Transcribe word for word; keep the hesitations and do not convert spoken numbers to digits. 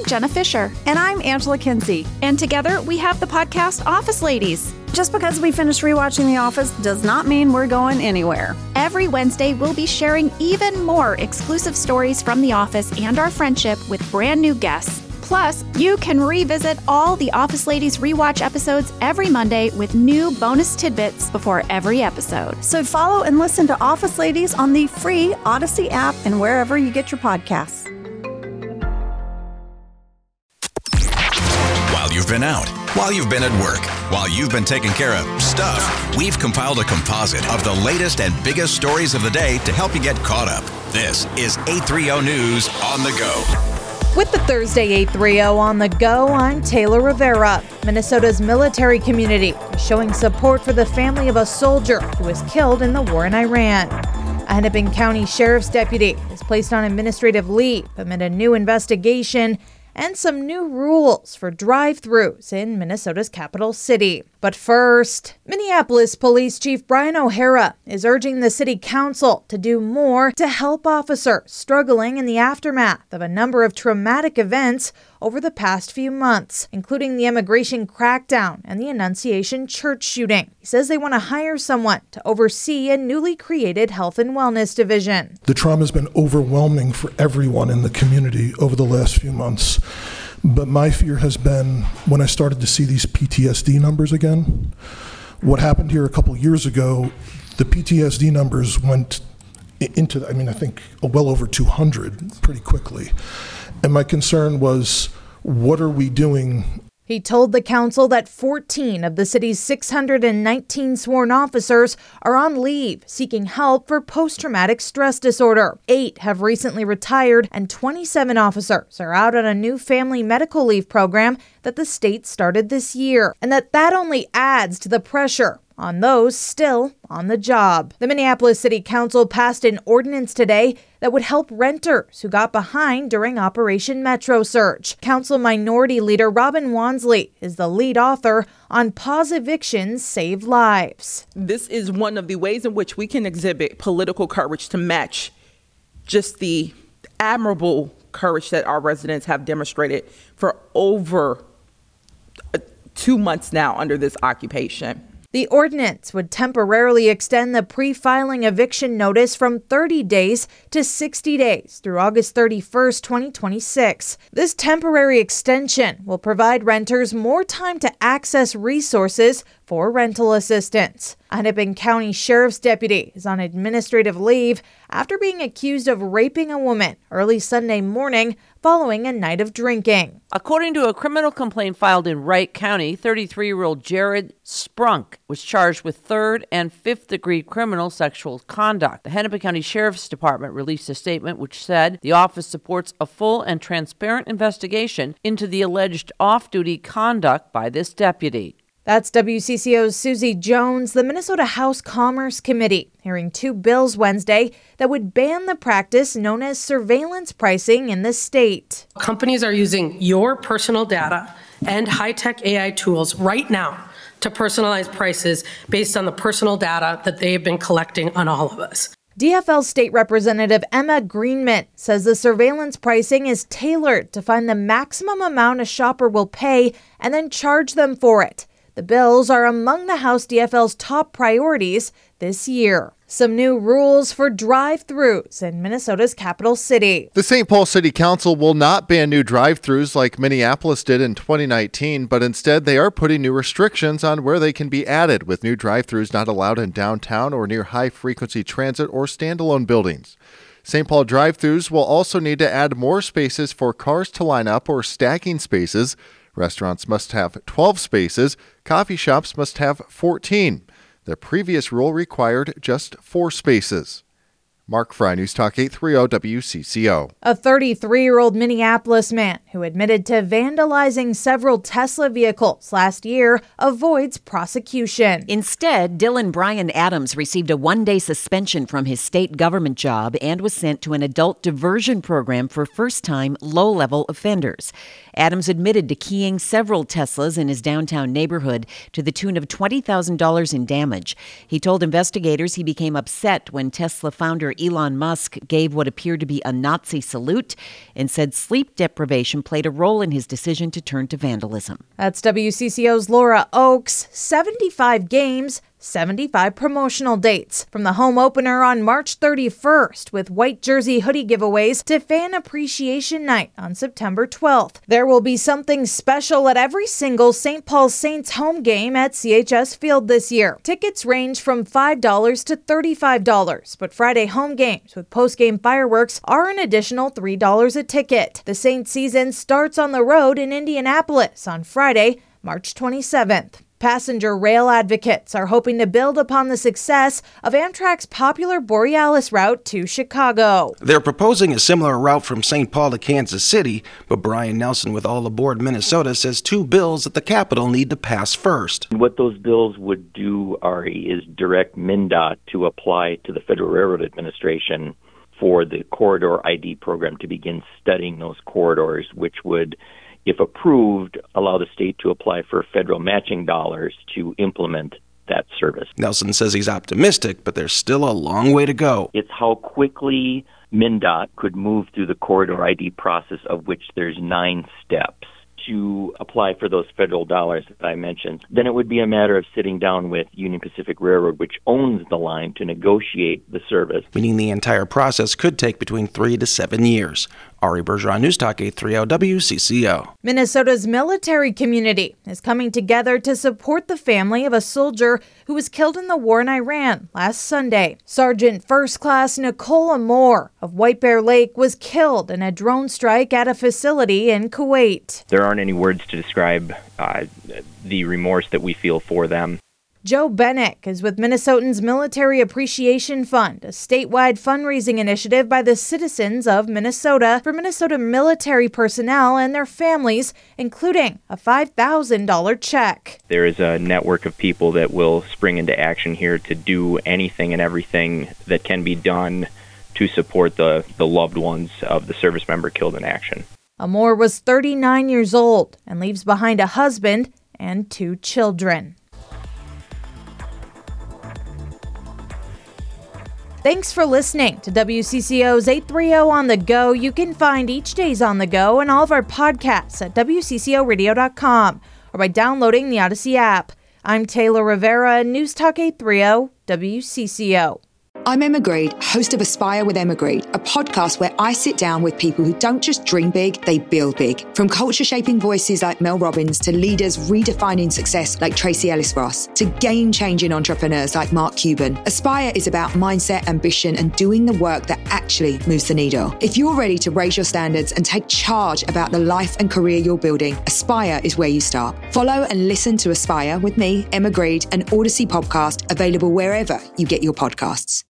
Jenna Fisher. And I'm Angela Kinsey. And together we have the podcast Office Ladies. Just because we finished rewatching The Office does not mean we're going anywhere. Every Wednesday, we'll be sharing even more exclusive stories from The Office and our friendship with brand new guests. Plus, you can revisit all the Office Ladies rewatch episodes every Monday with new bonus tidbits before every episode. So follow and listen to Office Ladies on the free Odyssey app and wherever you get your podcasts. While you've been out, while you've been at work, while you've been taking care of stuff, we've compiled a composite of the latest and biggest stories of the day to help you get caught up. This is eight thirty News on the Go. With the Thursday eight thirty on the Go, I'm Taylor Rivera. Minnesota's military community is showing support for the family of a soldier who was killed in the war in Iran. A Hennepin County Sheriff's deputy is placed on administrative leave amid a new investigation and some new rules for drive-thrus in Minnesota's capital city. But first, Minneapolis Police Chief Brian O'Hara is urging the city council to do more to help officers struggling in the aftermath of a number of traumatic events over the past few months, including the immigration crackdown and the Annunciation Church shooting. He says they want to hire someone to oversee a newly created health and wellness division. The trauma has been overwhelming for everyone in the community over the last few months. But my fear has been when I started to see these P T S D numbers again. What happened here a couple years ago, the P T S D numbers went into, I mean, I think well over two hundred pretty quickly. And my concern was, what are we doing? He told the council that fourteen of the city's six hundred nineteen sworn officers are on leave seeking help for post-traumatic stress disorder. Eight have recently retired, and twenty-seven officers are out on a new family medical leave program that the state started this year, and that that only adds to the pressure on those still on the job. The Minneapolis City Council passed an ordinance today that would help renters who got behind during Operation Metro Surge. Council Minority Leader Robin Wansley is the lead author on Pause Evictions Save Lives. This is one of the ways in which we can exhibit political courage to match just the admirable courage that our residents have demonstrated for over two months now under this occupation. The ordinance would temporarily extend the pre-filing eviction notice from thirty days to sixty days through August thirty-first, twenty twenty-six. This temporary extension will provide renters more time to access resources for rental assistance. A Hennepin County Sheriff's deputy is on administrative leave after being accused of raping a woman early Sunday morning following a night of drinking. According to a criminal complaint filed in Wright County, thirty-three-year-old Jared Sprunk was charged with third and fifth degree criminal sexual conduct. The Hennepin County Sheriff's Department released a statement which said the office supports a full and transparent investigation into the alleged off-duty conduct by this deputy. That's W C C O's Susie Jones. The Minnesota House Commerce Committee hearing two bills Wednesday that would ban the practice known as surveillance pricing in the state. Companies are using your personal data and high-tech A I tools right now to personalize prices based on the personal data that they've been collecting on all of us. D F L State Representative Emma Greenman says the surveillance pricing is tailored to find the maximum amount a shopper will pay and then charge them for it. The bills are among the House D F L's top priorities this year. Some new rules for drive-thrus in Minnesota's capital city. The Saint Paul City Council will not ban new drive-thrus like Minneapolis did in twenty nineteen, but instead they are putting new restrictions on where they can be added, with new drive-thrus not allowed in downtown or near high-frequency transit or standalone buildings. Saint Paul drive-thrus will also need to add more spaces for cars to line up or stacking spaces. Restaurants must have twelve spaces. Coffee shops must have fourteen. The previous rule required just four spaces. Mark Fry, News Talk eight thirty W C C O. A thirty-three-year-old Minneapolis man who admitted to vandalizing several Tesla vehicles last year avoids prosecution. Instead, Dylan Brian Adams received a one-day suspension from his state government job and was sent to an adult diversion program for first-time low-level offenders. Adams admitted to keying several Teslas in his downtown neighborhood to the tune of twenty thousand dollars in damage. He told investigators he became upset when Tesla founder Elon Musk gave what appeared to be a Nazi salute and said sleep deprivation played a role in his decision to turn to vandalism. That's W C C O's Laura Oakes. seventy-five games, seventy-five promotional dates. From the home opener on March thirty-first with white jersey hoodie giveaways to Fan Appreciation Night on September twelfth. There will be something special at every single Saint Paul Saints home game at C H S Field this year. Tickets range from five dollars to thirty-five dollars, but Friday home games with post-game fireworks are an additional three dollars a ticket. The Saints season starts on the road in Indianapolis on Friday, March twenty-seventh. Passenger rail advocates are hoping to build upon the success of Amtrak's popular Borealis route to Chicago. They're proposing a similar route from Saint Paul to Kansas City, but Brian Nelson with All Aboard Minnesota says two bills at the Capitol need to pass first. What those bills would do, Ari, is direct MnDOT to apply to the Federal Railroad Administration for the Corridor I D program to begin studying those corridors, which would, if approved, allow the state to apply for federal matching dollars to implement that service. Nelson says he's optimistic, but there's still a long way to go. It's how quickly MnDOT could move through the Corridor I D process, of which there's nine steps to apply for those federal dollars that I mentioned. Then it would be a matter of sitting down with Union Pacific Railroad, which owns the line, to negotiate the service. Meaning the entire process could take between three to seven years. Ari Bergeron, News Talk eight thirty W C C O. Minnesota's military community is coming together to support the family of a soldier who was killed in the war in Iran last Sunday. Sergeant First Class Nicola Moore of White Bear Lake was killed in a drone strike at a facility in Kuwait. There aren't any words to describe uh, the remorse that we feel for them. Joe Bennick is with Minnesotans Military Appreciation Fund, a statewide fundraising initiative by the citizens of Minnesota for Minnesota military personnel and their families, including a five thousand dollars check. There is a network of people that will spring into action here to do anything and everything that can be done to support the, the loved ones of the service member killed in action. Amor was thirty-nine years old and leaves behind a husband and two children. Thanks for listening to W C C O's eight thirty On the Go. You can find each day's On the Go and all of our podcasts at W C C O radio dot com or by downloading the Odyssey app. I'm Taylor Rivera, News Talk eight thirty W C C O. I'm Emma Grede, host of Aspire with Emma Grede, a podcast where I sit down with people who don't just dream big, they build big. From culture-shaping voices like Mel Robbins to leaders redefining success like Tracy Ellis Ross to game-changing entrepreneurs like Mark Cuban, Aspire is about mindset, ambition, and doing the work that actually moves the needle. If you're ready to raise your standards and take charge about the life and career you're building, Aspire is where you start. Follow and listen to Aspire with me, Emma Grede, an Odyssey podcast available wherever you get your podcasts.